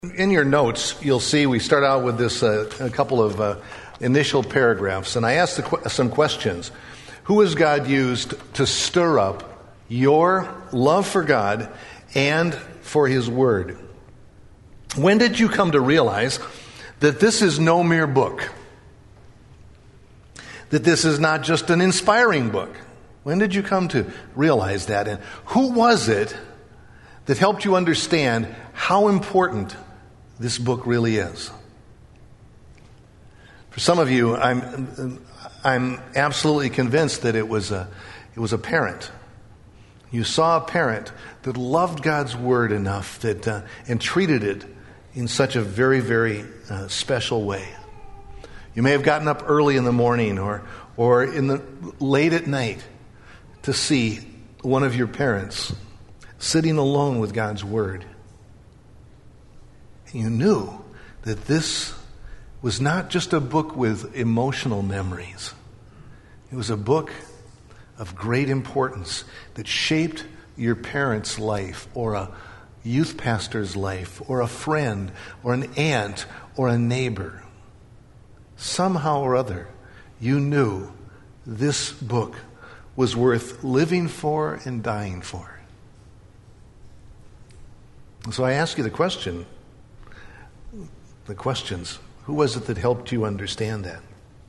In your notes, you'll see we start out with this a couple of initial paragraphs, and I asked some questions. Who has God used to stir up your love for God and for His Word? When did you come to realize that this is no mere book? That this is not just an inspiring book? When did you come to realize that? And who was it that helped you understand how important this book really is? For some of you, I'm absolutely convinced that it was a parent. You saw a parent that loved God's Word enough that and treated it in such a very, very special way. You may have gotten up early in the morning or in the late at night to see one of your parents sitting alone with God's Word. You knew that this was not just a book with emotional memories. It was a book of great importance that shaped your parents' life, or a youth pastor's life, or a friend, or an aunt, or a neighbor. Somehow or other, you knew this book was worth living for and dying for. So I ask you the questions. Who was it that helped you understand that?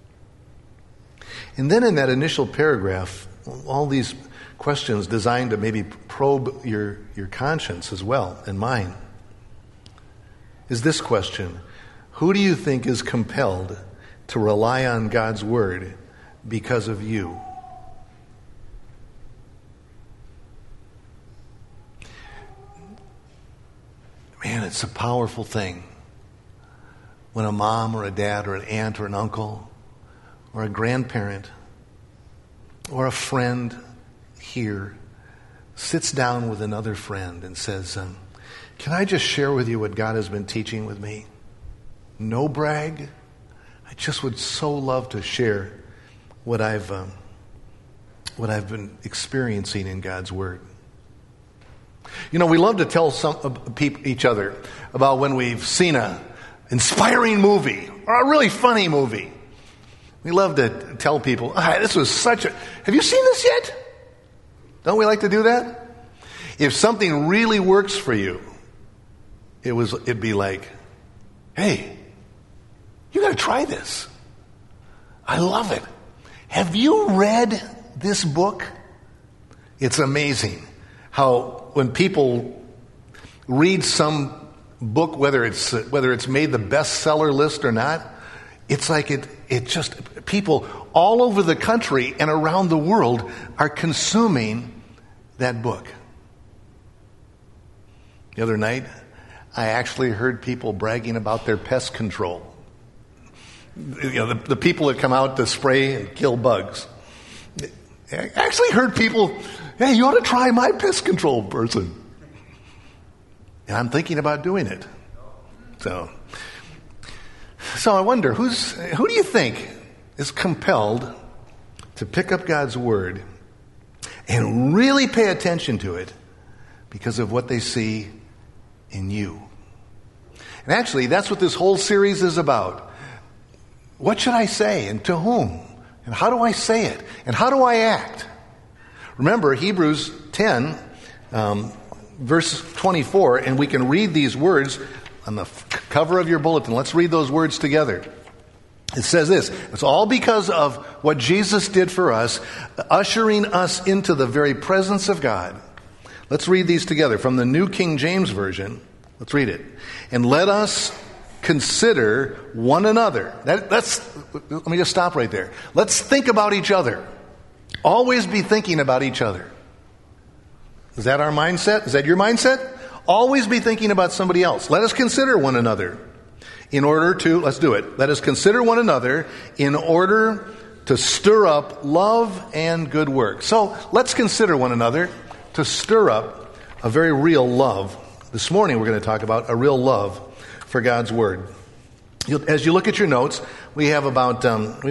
And then in that initial paragraph, all these questions designed to maybe probe your conscience as well, and mine, is this question: who do you think is compelled to rely on God's Word because of you? Man, it's a powerful thing when a mom or a dad or an aunt or an uncle or a grandparent or a friend here sits down with another friend and says, can I just share with you what God has been teaching with me? No brag. I just would so love to share what I've been experiencing in God's Word. You know, we love to tell each other about when we've seen an inspiring movie or a really funny movie. We love to tell people, this was have you seen this yet? Don't we like to do that? If something really works for you, it'd be like, hey, you got to try this. I love it. Have you read this book? It's amazing how when people read some book, whether it's made the bestseller list or not, it's like it just, people all over the country and around the world are consuming that book. The other night, I actually heard people bragging about their pest control. You know, the people that come out to spray and kill bugs. I actually heard people, hey, you ought to try my pest control person. And I'm thinking about doing it. So I wonder, who do you think is compelled to pick up God's Word and really pay attention to it because of what they see in you? And actually, that's what this whole series is about. What should I say, and to whom? And how do I say it? And how do I act? Remember, Hebrews 10, verse 24, and we can read these words on the cover of your bulletin. Let's read those words together. It says this: it's all because of what Jesus did for us, ushering us into the very presence of God. Let's read these together from the New King James Version. Let's read it. And let us consider one another. Let me just stop right there. Let's think about each other. Always be thinking about each other. Is that our mindset? Is that your mindset? Always be thinking about somebody else. Let us consider one another let's do it. Let us consider one another in order to stir up love and good work. So let's consider one another to stir up a very real love. This morning we're going to talk about a real love for God's Word. As you look at your notes, we have about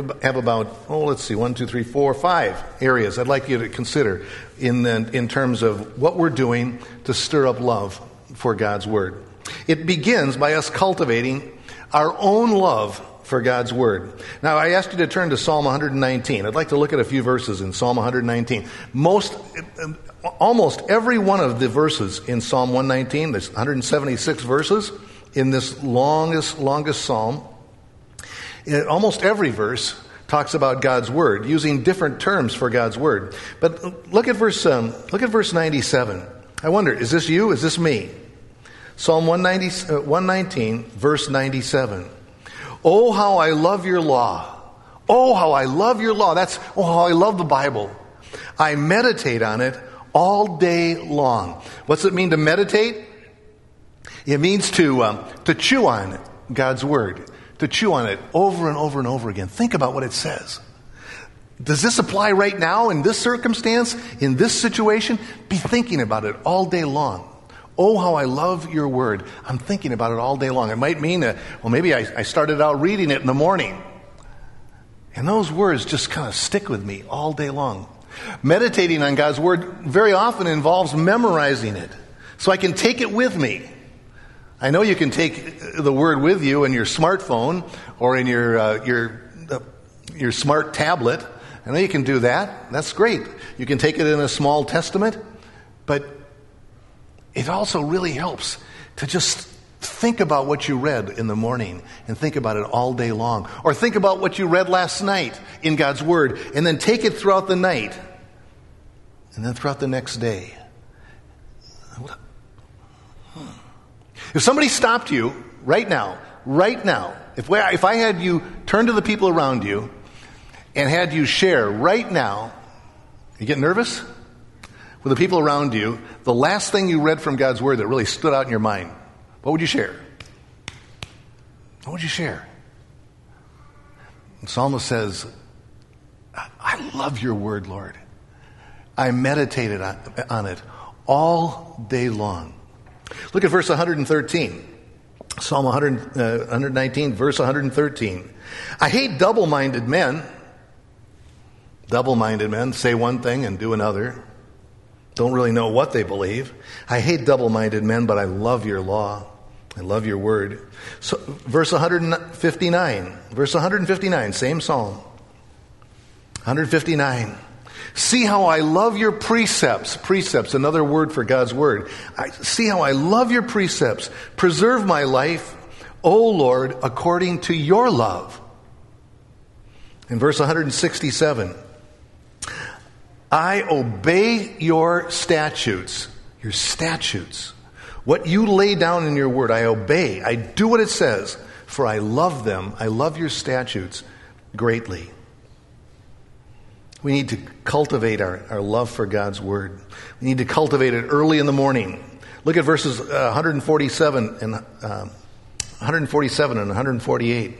5 areas I'd like you to consider in terms of what we're doing to stir up love for God's Word. It begins by us cultivating our own love for God's Word. Now, I asked you to turn to Psalm 119. I'd like to look at a few verses in Psalm 119. Almost every one of the verses in Psalm 119, there's 176 verses in this longest psalm. Almost every verse talks about God's Word, using different terms for God's Word. But look at verse 97. I wonder, is this you? Is this me? Psalm 119, verse 97. Oh, how I love your law. Oh, how I love your law. How I love the Bible. I meditate on it all day long. What's it mean to meditate? It means to chew on God's Word. To chew on it over and over and over again. Think about what it says. Does this apply right now in this circumstance, in this situation? Be thinking about it all day long. Oh, how I love your Word. I'm thinking about it all day long. It might mean that, maybe I started out reading it in the morning. And those words just kind of stick with me all day long. Meditating on God's Word very often involves memorizing it, so I can take it with me. I know you can take the Word with you in your smartphone or in your smart tablet. I know you can do that. That's great. You can take it in a small testament, but it also really helps to just think about what you read in the morning and think about it all day long. Or think about what you read last night in God's Word and then take it throughout the night and then throughout the next day. If somebody stopped you right now, if I had you turn to the people around you and had you share right now, you get nervous? With the people around you, the last thing you read from God's Word that really stood out in your mind, what would you share? What would you share? The psalmist says, I love your Word, Lord. I meditated on it all day long. Look at verse 113. Psalm 119, verse 113. I hate double-minded men. Double-minded men say one thing and do another. Don't really know what they believe. I hate double-minded men, but I love your law. I love your word. So, verse 159, same psalm. 159. See how I love your precepts. Precepts, another word for God's word. See how I love your precepts. Preserve my life, O Lord, according to your love. In verse 167, I obey your statutes. Your statutes. What you lay down in your word, I obey. I do what it says, for I love them. I love your statutes greatly. We need to cultivate our love for God's word. We need to cultivate it early in the morning. Look at verses 147 and 148.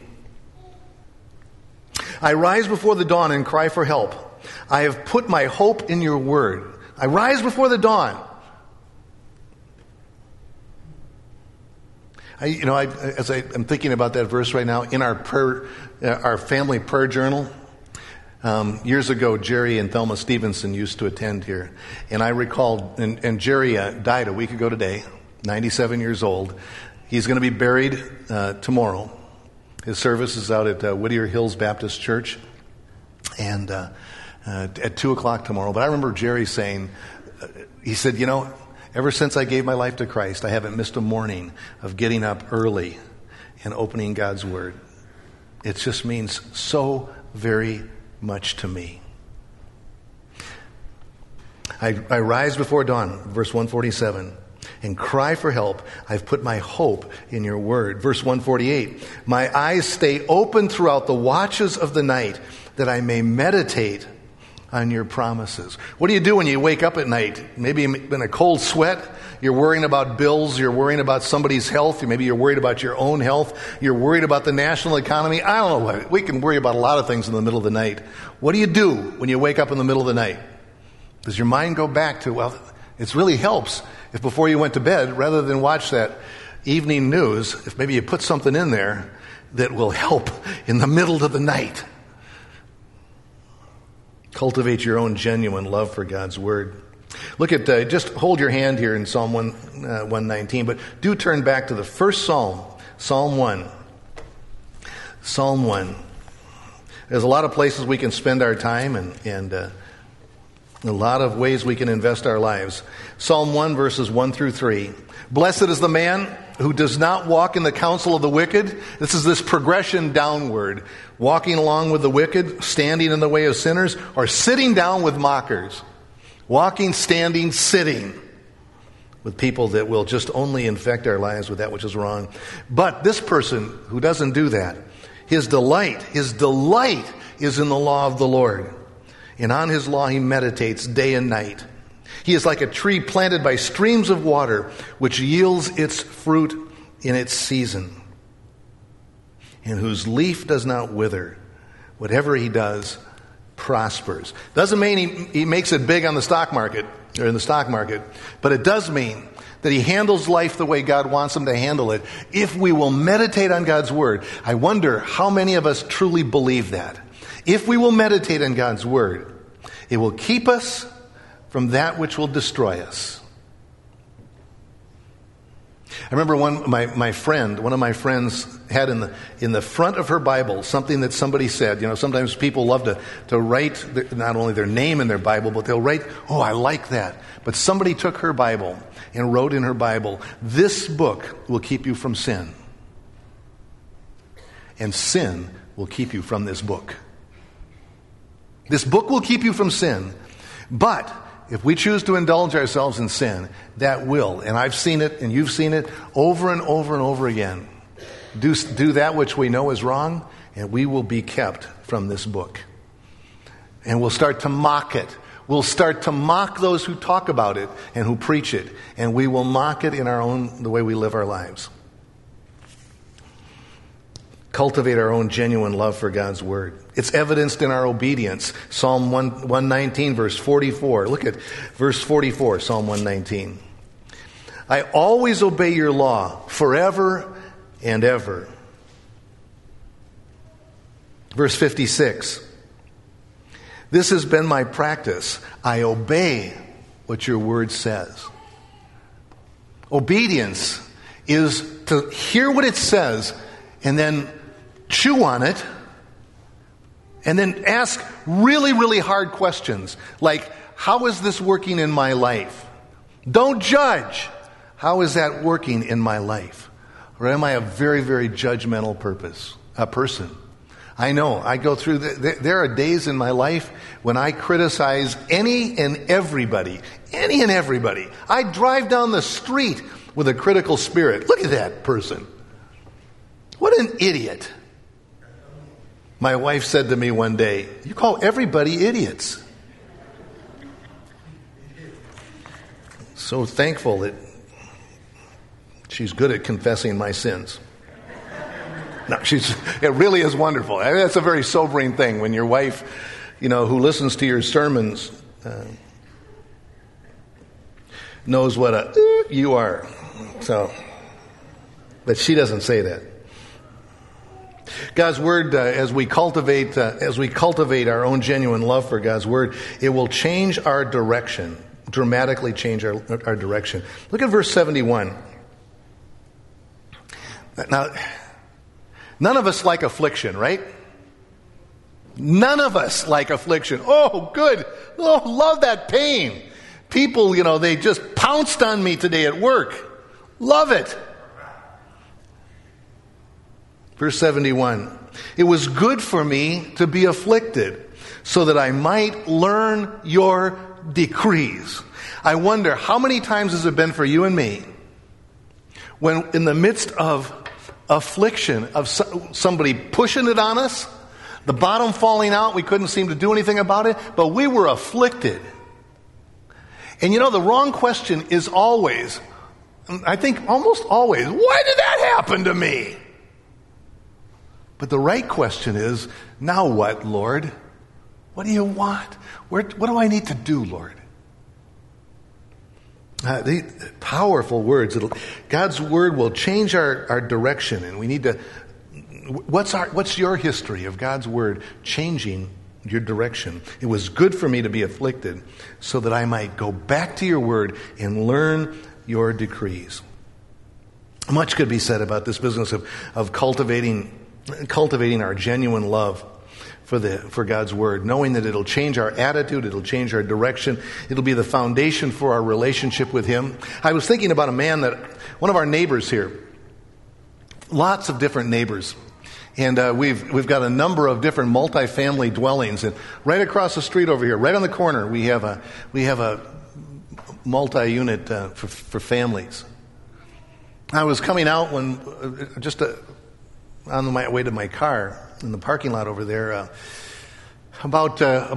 I rise before the dawn and cry for help. I have put my hope in your word. I rise before the dawn. As I'm thinking about that verse right now, in our family prayer journal, years ago, Jerry and Thelma Stevenson used to attend here. And I recall, and Jerry died a week ago today, 97 years old. He's going to be buried tomorrow. His service is out at Whittier Hills Baptist Church. And at 2 o'clock tomorrow. But I remember Jerry saying, he said, ever since I gave my life to Christ, I haven't missed a morning of getting up early and opening God's Word. It just means so very much to me. I rise before dawn, verse 147, and cry for help. I've put my hope in your word. Verse 148, my eyes stay open throughout the watches of the night that I may meditate on your promises. What do you do when you wake up at night? Maybe in a cold sweat. You're worrying about bills. You're worrying about somebody's health. Maybe you're worried about your own health. You're worried about the national economy. I don't know what. We can worry about a lot of things in the middle of the night. What do you do when you wake up in the middle of the night? Does your mind go back to, it really helps if before you went to bed, rather than watch that evening news, if maybe you put something in there that will help in the middle of the night. Cultivate your own genuine love for God's Word. Look at, just hold your hand here in Psalm 119, but do turn back to the first Psalm, Psalm 1. Psalm 1. There's a lot of places we can spend our time and a lot of ways we can invest our lives. Psalm 1, verses 1 through 3. Blessed is the man who does not walk in the counsel of the wicked. This is this progression downward. Walking along with the wicked, standing in the way of sinners, or sitting down with mockers. Walking, standing, sitting with people that will just only infect our lives with that which is wrong. But this person who doesn't do that, his delight is in the law of the Lord. And on his law he meditates day and night. He is like a tree planted by streams of water, which yields its fruit in its season, and whose leaf does not wither. Whatever he does prospers. Doesn't mean he makes it big on the stock market, or in the stock market, but it does mean that he handles life the way God wants him to handle it. If we will meditate on God's word, I wonder how many of us truly believe that. If we will meditate on God's word, it will keep us from that which will destroy us. I remember one of my friends had in the front of her Bible something that somebody said. You know, sometimes people love to write not only their name in their Bible, but they'll write, "Oh, I like that." But somebody took her Bible and wrote in her Bible, "This book will keep you from sin. And sin will keep you from this book. This book will keep you from sin. But if we choose to indulge ourselves in sin, that will, and I've seen it and you've seen it over and over and over again, do that which we know is wrong, and we will be kept from this book. And we'll start to mock it. We'll start to mock those who talk about it and who preach it, and we will mock it in the way we live our lives. Cultivate our own genuine love for God's word. It's evidenced in our obedience. Psalm 119, verse 44. Look at verse 44, Psalm 119. I always obey your law forever and ever. Verse 56. This has been my practice. I obey what your word says. Obedience is to hear what it says and then chew on it, and then ask really, really hard questions. Like, how is this working in my life? Don't judge. How is that working in my life? Or am I a very, very judgmental person? I know, I go through, there are days in my life when I criticize any and everybody. I drive down the street with a critical spirit. Look at that person. What an idiot. My wife said to me one day, "You call everybody idiots." So thankful that she's good at confessing my sins. No, it really is wonderful. I mean, that's a very sobering thing when your wife, who listens to your sermons, knows what you are. So, but she doesn't say that. God's word, as we cultivate our own genuine love for God's word, it will change our direction, dramatically change our direction. Look at verse 71. Now, none of us like affliction, right? None of us like affliction. Oh, good. Oh, love that pain. People, they just pounced on me today at work. Love it. Verse 71, it was good for me to be afflicted so that I might learn your decrees. I wonder, how many times has it been for you and me when in the midst of affliction, of somebody pushing it on us, the bottom falling out, we couldn't seem to do anything about it, but we were afflicted. And the wrong question is always, I think almost always, why did that happen to me? But the right question is, now what, Lord? What do you want? What do I need to do, Lord? The powerful words. God's word will change our direction, and we need to. What's your history of God's word changing your direction. It was good for me to be afflicted so that I might go back to your word and learn your decrees. Much could be said about this business of cultivating our genuine love for God's word, knowing that it'll change our attitude, it'll change our direction, it'll be the foundation for our relationship with him. I was thinking about a man one of our neighbors here, lots of different neighbors. And we've got a number of different multifamily dwellings, and right across the street over here, right on the corner, we have a multi-unit for families. I was coming out on my way to my car in the parking lot over there about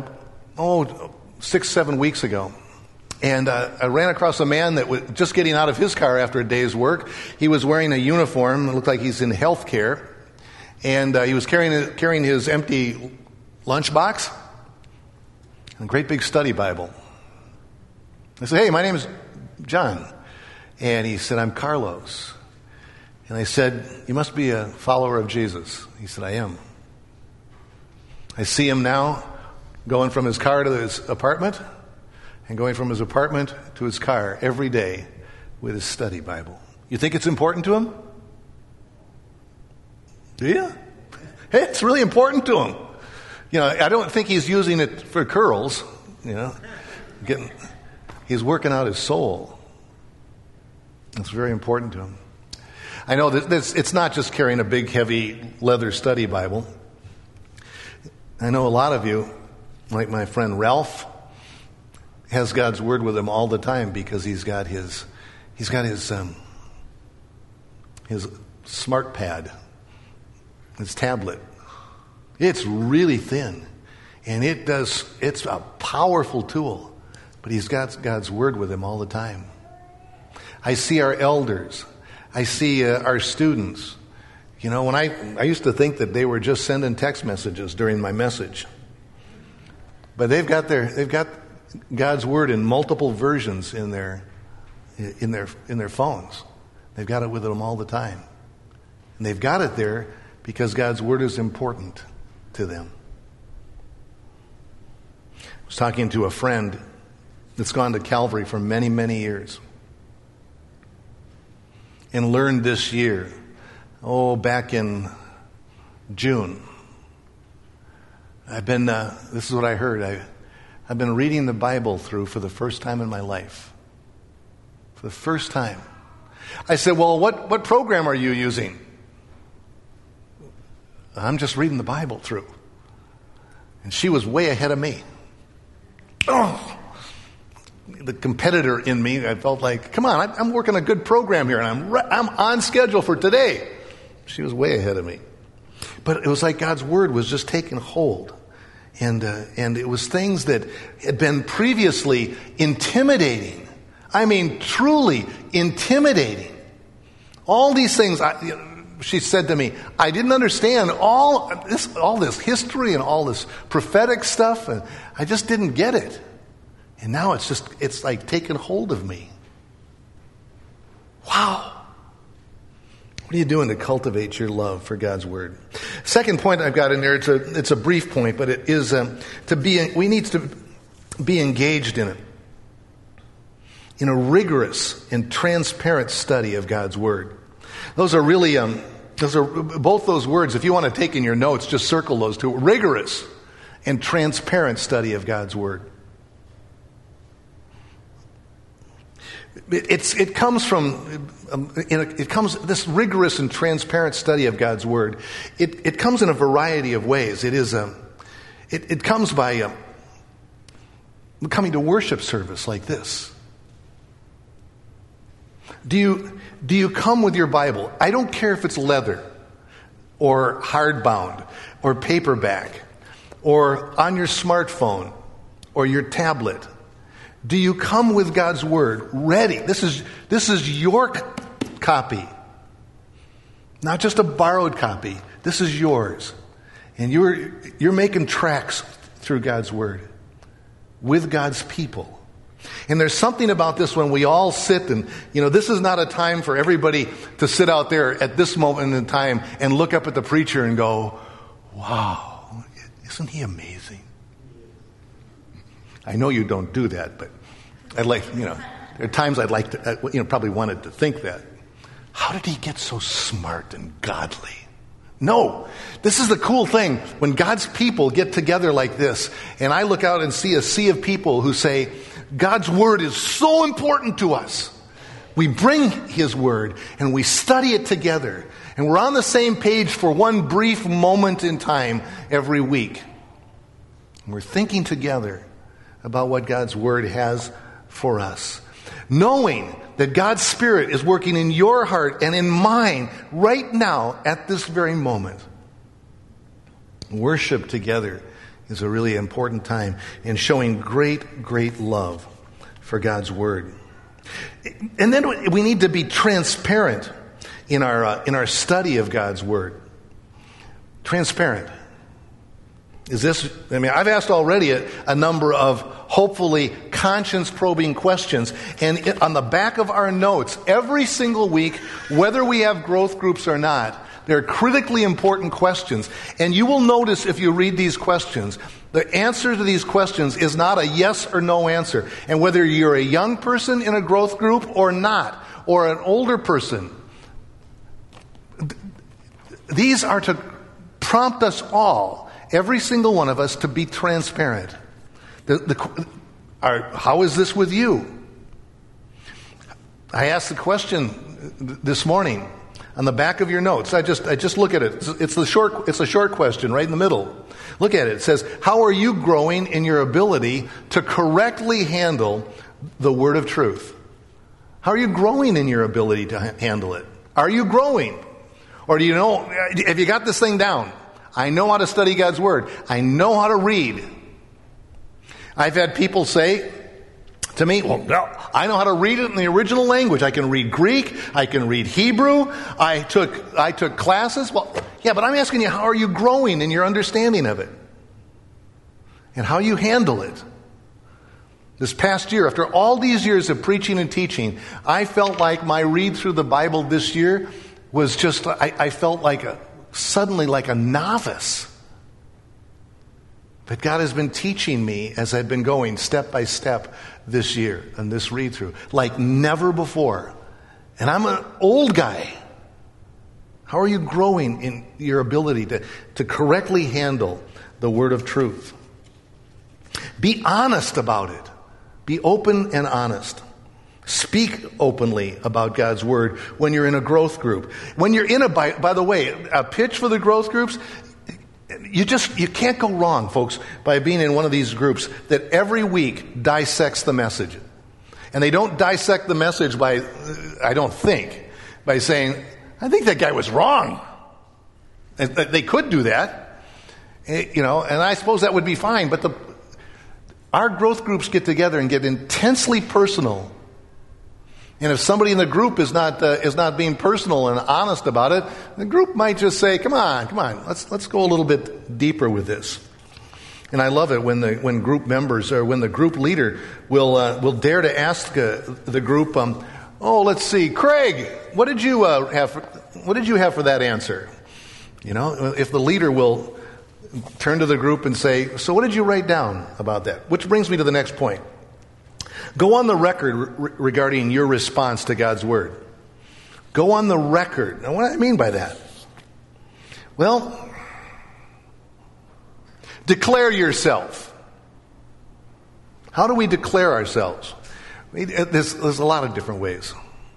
6-7 weeks ago. And I ran across a man that was just getting out of his car after a day's work. He was wearing a uniform. It looked like he's in healthcare. And he was carrying his empty lunchbox and a great big study Bible. I said, "Hey, my name is John." And he said, "I'm Carlos." And I said, "You must be a follower of Jesus." He said, "I am." I see him now going from his car to his apartment and going from his apartment to his car every day with his study Bible. You think it's important to him? Do you? Hey, it's really important to him. I don't think he's using it for curls, he's working out his soul. It's very important to him. I know that it's not just carrying a big, heavy leather study Bible. I know a lot of you, like my friend Ralph, has God's word with him all the time because he's got his smart pad, his tablet. It's really thin, and it's a powerful tool, but he's got God's word with him all the time. I see our elders. I see our students. When I used to think that they were just sending text messages during my message, but they've got God's word in multiple versions in their phones. They've got it with them all the time, and they've got it there because God's word is important to them. I was talking to a friend that's gone to Calvary for many, many years and learned this year, back in June. This is what I heard. I've been reading the Bible through for the first time in my life. For the first time. I said, "Well, what program are you using?" "I'm just reading the Bible through." And she was way ahead of me. The competitor in me, I felt like, come on, I'm working a good program here, and I'm on schedule for today. She was way ahead of me. But it was like God's word was just taking hold. And it was things that had been previously intimidating. I mean, truly intimidating. All these things, she said to me, I didn't understand all this history and all this prophetic stuff, and I just didn't get it. And now it's like taking hold of me. Wow. What are you doing to cultivate your love for God's word? Second point I've got in there, it's a brief point, but it is we need to be engaged in it. In a rigorous and transparent study of God's word. Those are really, both those words, if you want to take in your notes, just circle those two. Rigorous and transparent study of God's word. It comes this rigorous and transparent study of God's word. It comes in a variety of ways. It comes by coming to worship service like this. Do you come with your Bible? I don't care if it's leather or hardbound or paperback or on your smartphone or your tablet. Do you come with God's word ready? This is your copy, not just a borrowed copy. This is yours, and you're making tracks through God's word with God's people. And there's something about this when we all sit and, this is not a time for everybody to sit out there at this moment in time and look up at the preacher and go, wow, isn't he amazing? I know you don't do that, but I'd like, there are times I'd like to, probably wanted to think that. How did he get so smart and godly? No, this is the cool thing. When God's people get together like this, and I look out and see a sea of people who say, God's word is so important to us. We bring his word and we study it together. And we're on the same page for one brief moment in time every week. And we're thinking together about what God's word has for us. Knowing that God's Spirit is working in your heart and in mine right now at this very moment. Worship together is a really important time in showing great, great love for God's word. And then we need to be transparent in our study of God's word. Transparent. I've asked already a number of hopefully conscience-probing questions. And on the back of our notes, every single week, whether we have growth groups or not, they're critically important questions. And you will notice if you read these questions, the answer to these questions is not a yes or no answer. And whether you're a young person in a growth group or not, or an older person, these are to prompt us all, every single one of us, to be transparent. How is this with you? I asked the question this morning on the back of your notes. I just look at it. It's a short question right in the middle. Look at it. It says, how are you growing in your ability to correctly handle the word of truth? How are you growing in your ability to handle it? Are you growing? Or do you know, have you got this thing down? I know how to study God's word. I know how to read. I've had people say to me, well, no, I know how to read it in the original language. I can read Greek. I can read Hebrew. I took classes. Well, yeah, but I'm asking you, how are you growing in your understanding of it? And how you handle it? This past year, after all these years of preaching and teaching, I felt like my read through the Bible this year was just, I felt suddenly like a novice. But God has been teaching me as I've been going step by step this year and this read through, like never before. And I'm an old guy. How are you growing in your ability to correctly handle the word of truth? Be honest about it. Be open and honest. Speak openly about God's word when you're in a growth group. When you're in by the way, a pitch for the growth groups, you can't go wrong, folks, by being in one of these groups that every week dissects the message. And they don't dissect the message by saying, I think that guy was wrong. And they could do that, and I suppose that would be fine. But our growth groups get together and get intensely personal. And if somebody in the group is not being personal and honest about it, the group might just say, "Come on, let's go a little bit deeper with this." And I love it when group members or when the group leader will dare to ask the group, let's see, Craig, what did you have for that answer? If the leader will turn to the group and say, "So what did you write down about that?" Which brings me to the next point. Go on the record regarding your response to God's word. Go on the record. Now, what do I mean by that? Well, declare yourself. How do we declare ourselves? There's a lot of different ways.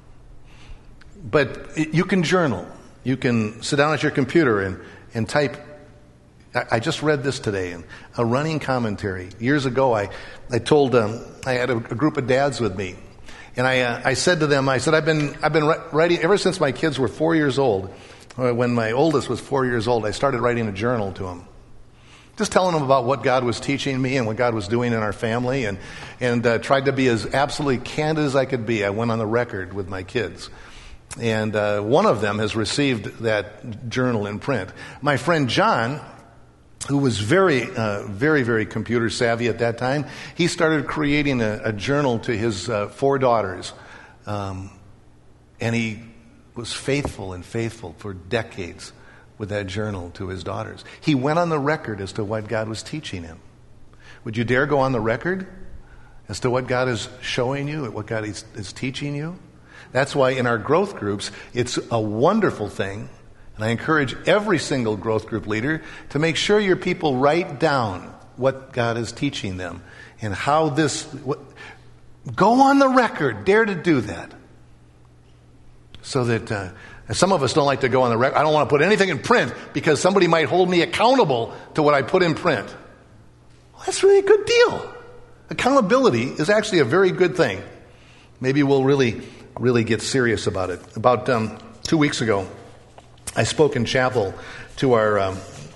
But you can journal. You can sit down at your computer and type. I just read this today in a running commentary. Years ago, I told I had a group of dads with me, and I said to them, I've been writing ever since my kids were 4 years old. When my oldest was 4 years old, I started writing a journal to them, just telling them about what God was teaching me and what God was doing in our family, and tried to be as absolutely candid as I could be. I went on the record with my kids. And one of them has received that journal in print. My friend John, who was very, very computer savvy at that time, he started creating a journal to his 4 daughters. And he was faithful for decades with that journal to his daughters. He went on the record as to what God was teaching him. Would you dare go on the record as to what God is showing you, what God is teaching you? That's why in our growth groups, it's a wonderful thing. And I encourage every single growth group leader to make sure your people write down what God is teaching them and how go on the record, dare to do that. So that some of us don't like to go on the record. I don't want to put anything in print because somebody might hold me accountable to what I put in print. Well, that's really a good deal. Accountability is actually a very good thing. Maybe we'll really get serious about it. About 2 weeks ago, I spoke in chapel to our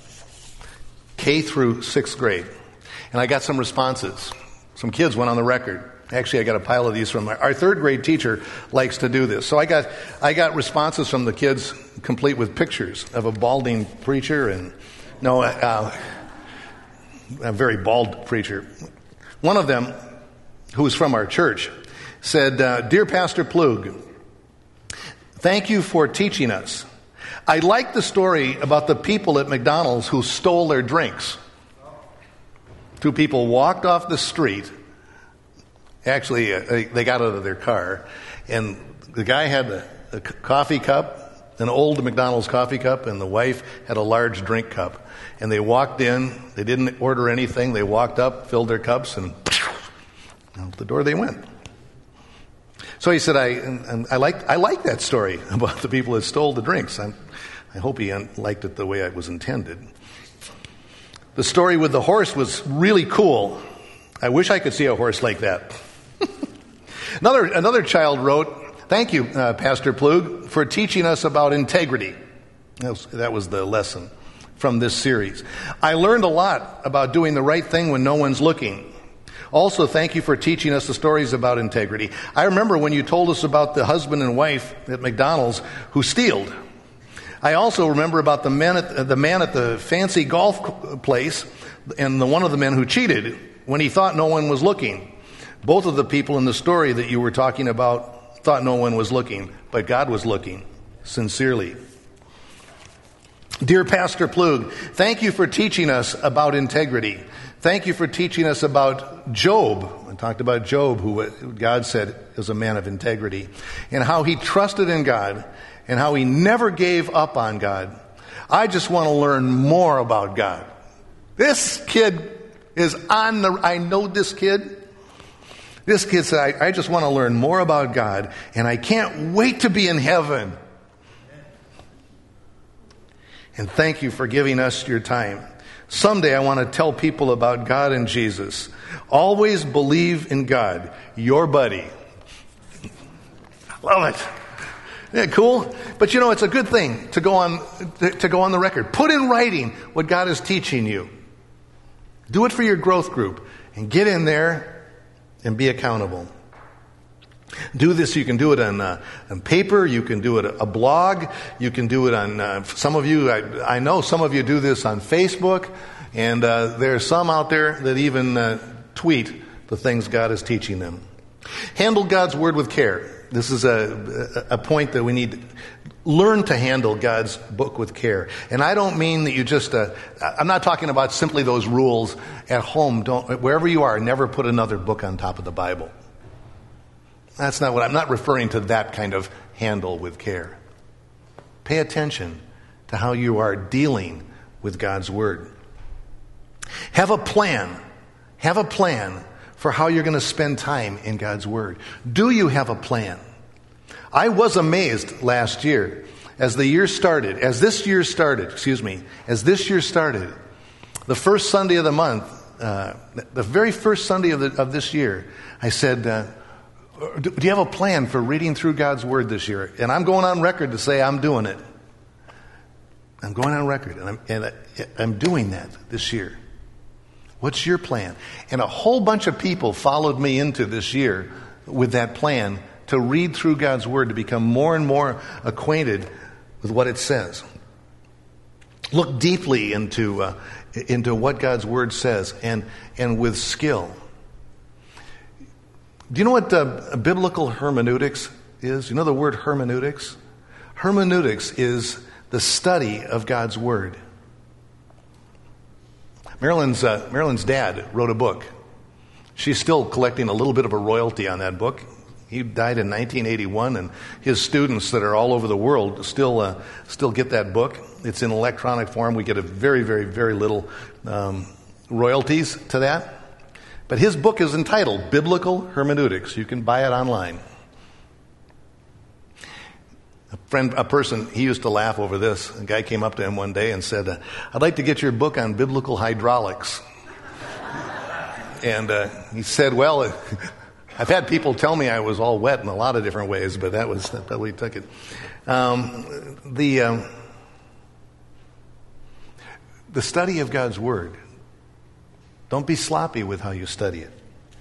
K through 6th grade, and I got some responses. Some kids went on the record. Actually, I got a pile of these from our 3rd grade teacher likes to do this. So I got responses from the kids complete with pictures of a balding preacher and a very bald preacher. One of them, who was from our church, said, "Dear Pastor Plug, thank you for teaching us. I like the story about the people at McDonald's who stole their drinks. 2 people walked off the street. Actually, they got out of their car, and the guy had a coffee cup, an old McDonald's coffee cup, and the wife had a large drink cup. And they walked in. They didn't order anything. They walked up, filled their cups, and out the door they went." So he said, I like that story about the people that stole the drinks. I hope he liked it the way it was intended. The story with the horse was really cool. I wish I could see a horse like that. Another child wrote, "Thank you, Pastor Plug, for teaching us about integrity." That was the lesson from this series. "I learned a lot about doing the right thing when no one's looking. Also, thank you for teaching us the stories about integrity. I remember when you told us about the husband and wife at McDonald's who stealed. I also remember about the man at the fancy golf place and one of the men who cheated when he thought no one was looking. Both of the people in the story that you were talking about thought no one was looking, but God was looking. Sincerely. Dear Pastor Plug, thank you for teaching us about integrity. Thank you for teaching us about Job. I talked about Job, who God said is a man of integrity, and how he trusted in God and how he never gave up on God. I just want to learn more about God." This kid is I know this kid. This kid said, I just want to learn more about God, and I can't wait to be in heaven. And thank you for giving us your time. Someday I want to tell people about God and Jesus. Always believe in God. Your buddy. I love it. Isn't that cool? But it's a good thing to go on the record. Put in writing what God is teaching you. Do it for your growth group and get in there and be accountable. Do this. You can do it on paper. You can do it a blog. You can do it on some of you. I know some of you do this on Facebook, and there are some out there that even tweet the things God is teaching them. Handle God's word with care. This is a point that we need to learn to handle God's book with care. And I don't mean that you just, I'm not talking about simply those rules at home. Wherever you are, never put another book on top of the Bible. That's not I'm not referring to that kind of handle with care. Pay attention to how you are dealing with God's word. Have a plan. Have a plan for how you're going to spend time in God's word. Do you have a plan? I was amazed last year as this year started, the first Sunday of the month, the very first Sunday of this year, I said, do you have a plan for reading through God's word this year? And I'm going on record to say I'm doing it. I'm going on record, and I'm doing that this year. What's your plan? And a whole bunch of people followed me into this year with that plan to read through God's word, to become more and more acquainted with what it says. Look deeply into what God's word says, and with skill. Do you know what biblical hermeneutics is? You know the word hermeneutics? Hermeneutics is the study of God's word. Marilyn's dad wrote a book. She's still collecting a little bit of a royalty on that book. He died in 1981, and his students that are all over the world still get that book. It's in electronic form. We get a very, very, very little royalties to that. But his book is entitled Biblical Hermeneutics. You can buy it online. A person, he used to laugh over this. A guy came up to him one day and said, I'd like to get your book on biblical hydraulics. And he said, well, I've had people tell me I was all wet in a lot of different ways, but that's how we took it. The study of God's Word. Don't be sloppy with how you study it.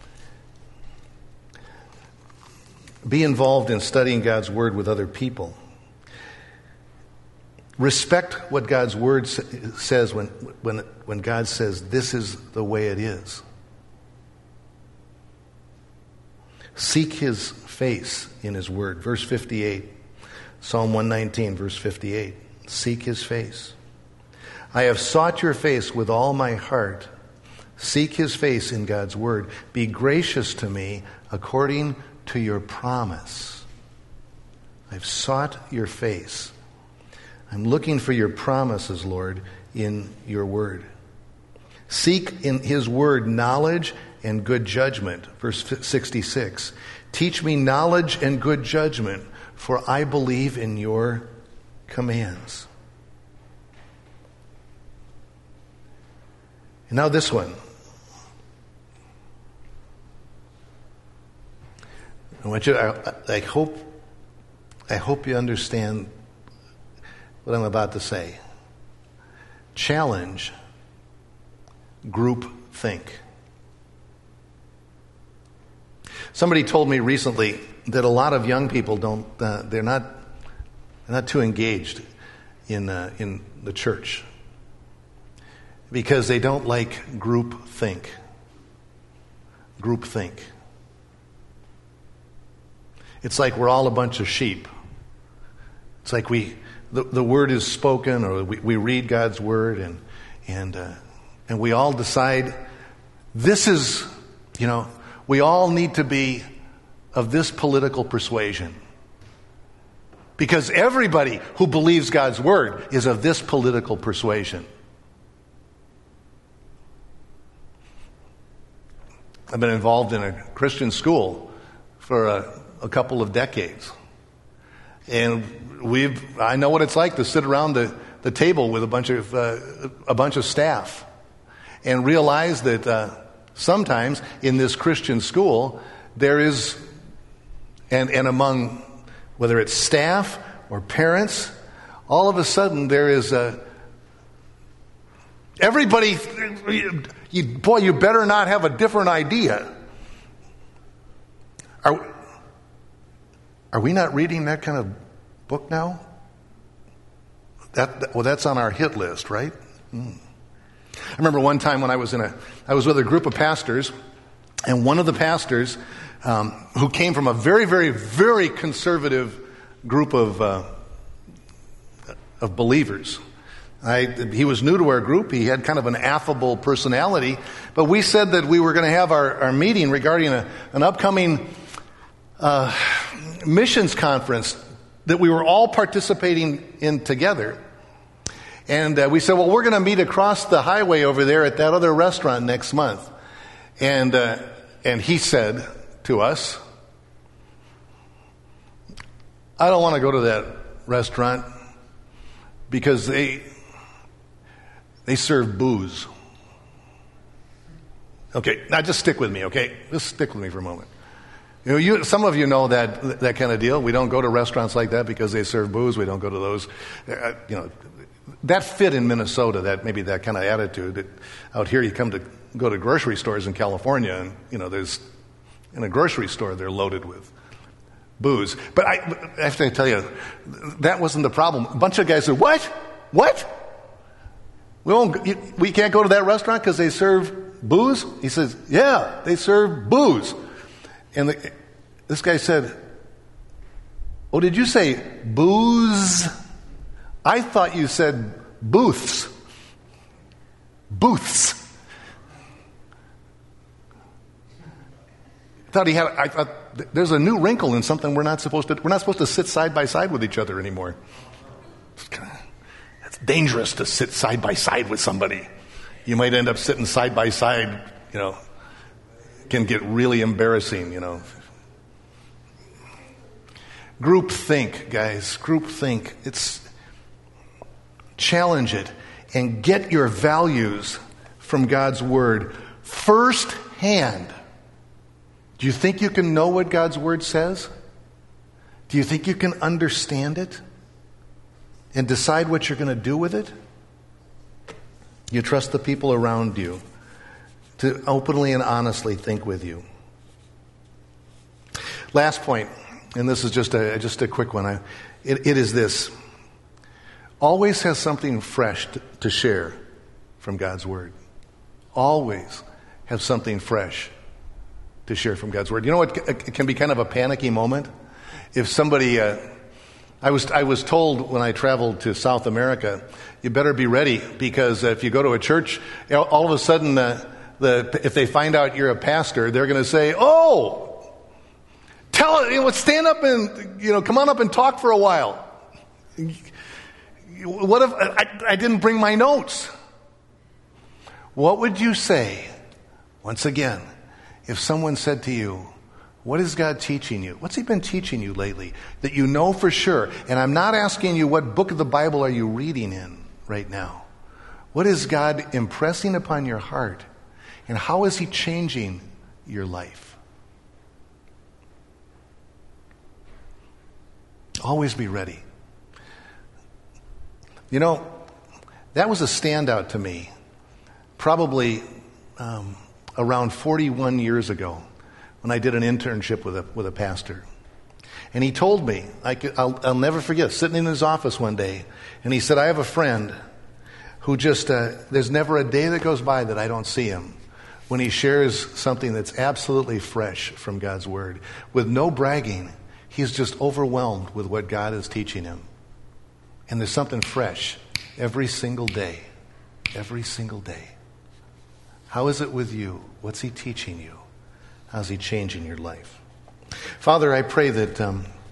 Be involved in studying God's Word with other people. Respect what God's Word says when God says, this is the way it is. Seek His face in His Word. Verse 58, Psalm 119, verse 58. Seek His face. I have sought your face with all my heart. Seek His face in God's Word. Be gracious to me according to your promise. I've sought your face. I'm looking for your promises, Lord, in your Word. Seek in His Word knowledge and good judgment. Verse 66. Teach me knowledge and good judgment, for I believe in your commands. And now this one. I hope you understand what I'm about to say. Challenge group think. Somebody told me recently that a lot of young people they're not too engaged in the church because they don't like group think. Group think. It's like we're all a bunch of sheep. It's like the word is spoken, or we read God's word, and we all decide this is, we all need to be of this political persuasion. Because everybody who believes God's word is of this political persuasion. I've been involved in a Christian school for a couple of decades. And I know what it's like to sit around the table with a bunch of staff and realize that sometimes in this Christian school there is, and among whether it's staff or parents, all of a sudden there is everybody, you better not have a different idea. Are we not reading that kind of book now? That's on our hit list, right? I remember one time when I was with a group of pastors, and one of the pastors who came from a very, very, very conservative group of believers. He was new to our group. He had kind of an affable personality, but we said that we were going to have our meeting regarding an upcoming missions conference that we were all participating in together. And we said, well, we're going to meet across the highway over there at that other restaurant next month. And he said to us, I don't want to go to that restaurant because they serve booze. Okay, now just stick with me, okay? Just stick with me for a moment. Some of you know that kind of deal. We don't go to restaurants like that because they serve booze. We don't go to those. That fit in Minnesota, that kind of attitude. Out here, you go to grocery stores in California, and there's in a grocery store they're loaded with booze. But I have to tell you, that wasn't the problem. A bunch of guys said, "What? We can't go to that restaurant because they serve booze?" He says, "Yeah, they serve booze." And this guy said, "Oh, did you say booze? I thought you said booths." Booths. I thought there's a new wrinkle in something we're not supposed to sit side by side with each other anymore. It's dangerous to sit side by side with somebody. You might end up sitting side by side, can get really embarrassing, Group think, guys. Group think. Challenge it and get your values from God's Word firsthand. Do you think you can know what God's Word says? Do you think you can understand it and decide what you're going to do with it? You trust the people around you to openly and honestly think with you. Last point, and this is just a quick one. It is this. Always has something fresh to share from God's Word. Always have something fresh to share from God's Word. You know what? It can be kind of a panicky moment. If somebody, I was told when I traveled to South America, you better be ready, because if you go to a church, all of a sudden, if they find out you're a pastor, they're going to say, "Oh, stand up and come on up and talk for a while." What if I didn't bring my notes? What would you say, once again, if someone said to you, "What is God teaching you? What's He been teaching you lately that you know for sure?" And I'm not asking you what book of the Bible are you reading in right now. What is God impressing upon your heart? And how is He changing your life? Always be ready. That was a standout to me probably around 41 years ago when I did an internship with a pastor. And he told me, I'll never forget, sitting in his office one day, and he said, "I have a friend who there's never a day that goes by that I don't see him when he shares something that's absolutely fresh from God's Word. With no bragging, he's just overwhelmed with what God is teaching him. And there's something fresh every single day. Every single day." How is it with you? What's He teaching you? How's He changing your life? Father, I pray that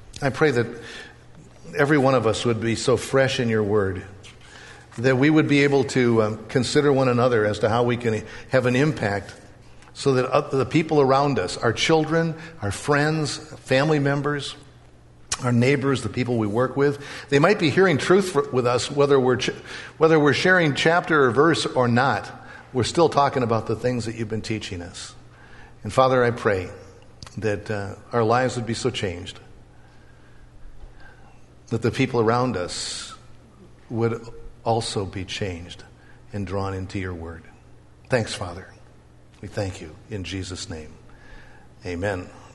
every one of us would be so fresh in your Word that we would be able to consider one another as to how we can have an impact, so that the people around us, our children, our friends, family members, our neighbors, the people we work with, they might be hearing truth with us, whether we're sharing chapter or verse or not. We're still talking about the things that you've been teaching us. And Father, I pray that our lives would be so changed that the people around us would also be changed and drawn into your Word. Thanks, Father. We thank you in Jesus' name. Amen.